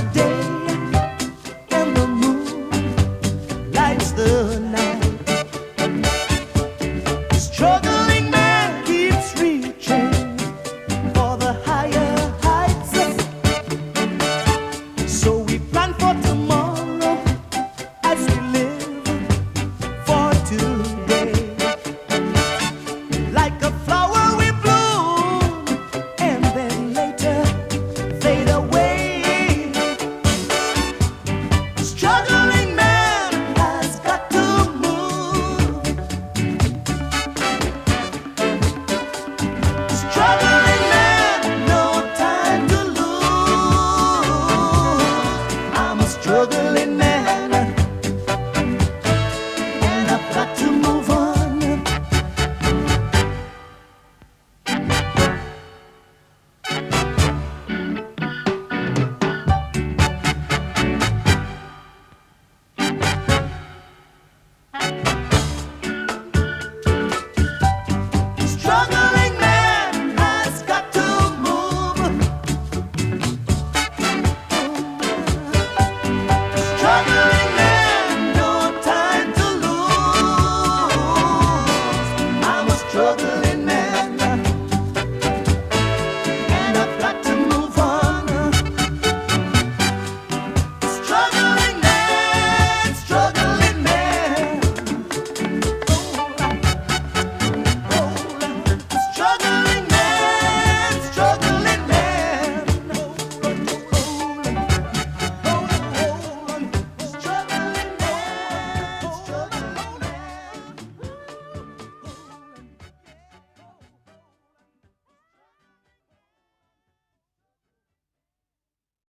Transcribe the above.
day and the moon lights the night. The struggling man keeps reaching for the higher heights. So we plan for tomorrow as we live for today. Like a flower we bloom and then later fade away. Struggling man has got to move. Struggling man, no time to lose. I'm a struggling